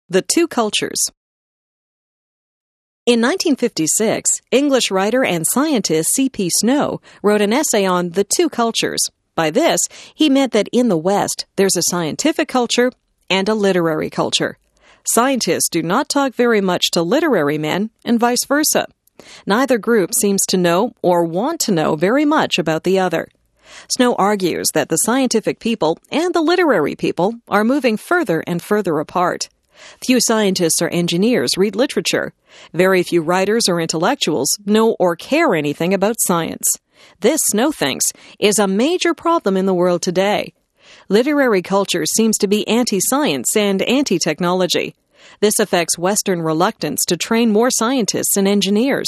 The Two Cultures. In 1956, English writer and scientist C.P. Snow wrote an essay on the two cultures. By this, he meant that in the West, there's a scientific culture and a literary culture. Scientists do not talk very much to literary men, and vice versa. Neither group seems to know or want to know very much about the other. Snow argues that the scientific people and the literary people are moving further and further apart. Few scientists or engineers read literature. Very few writers or intellectuals know or care anything about science. This, Snow thinks, is a major problem in the world today. Literary culture seems to be anti-science and anti-technology. This affects Western reluctance to train more scientists and engineers.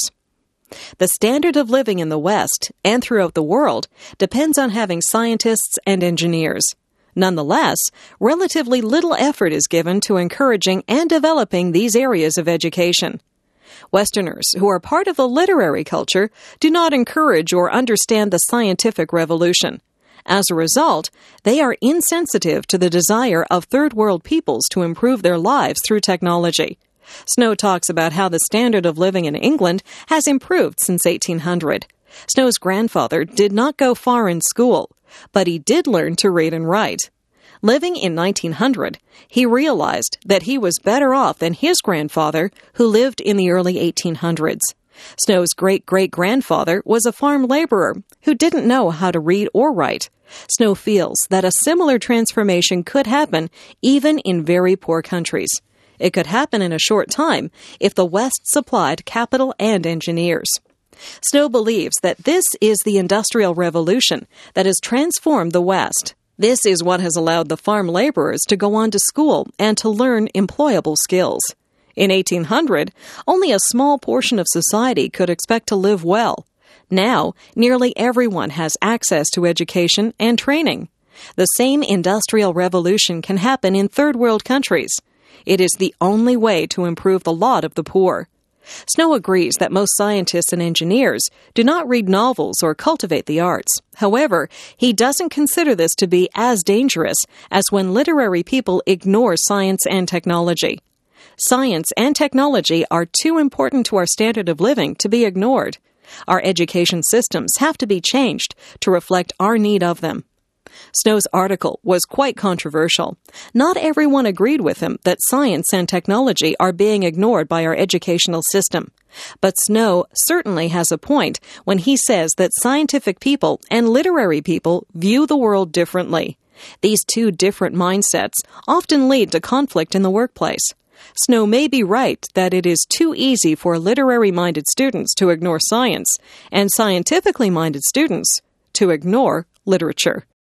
The standard of living in the West and throughout the world depends on having scientists and engineers. Nonetheless, relatively little effort is given to encouraging and developing these areas of education. Westerners who are part of the literary culture do not encourage or understand the scientific revolution. As a result, they are insensitive to the desire of third world peoples to improve their lives through technology. Snow talks about how the standard of living in England has improved since 1800. Snow's grandfather did not go far in school, but he did learn to read and write. Living in 1900, he realized that he was better off than his grandfather, who lived in the early 1800s. Snow's great-great-grandfather was a farm laborer who didn't know how to read or write. Snow feels that a similar transformation could happen even in very poor countries. It could happen in a short time if the West supplied capital and engineers. Snow believes that this is the Industrial Revolution that has transformed the West. This is what has allowed the farm laborers to go on to school and to learn employable skills. In 1800, only a small portion of society could expect to live well. Now, nearly everyone has access to education and training. The same Industrial Revolution can happen in third world countries. It is the only way to improve the lot of the poor. Snow agrees that most scientists and engineers do not read novels or cultivate the arts. However, he doesn't consider this to be as dangerous as when literary people ignore science and technology. Science and technology are too important to our standard of living to be ignored. Our education systems have to be changed to reflect our need of them. Snow's article was quite controversial. Not everyone agreed with him that science and technology are being ignored by our educational system. But Snow certainly has a point when he says that scientific people and literary people view the world differently. These two different mindsets often lead to conflict in the workplace. Snow may be right that it is too easy for literary-minded students to ignore science and scientifically minded students to ignore literature.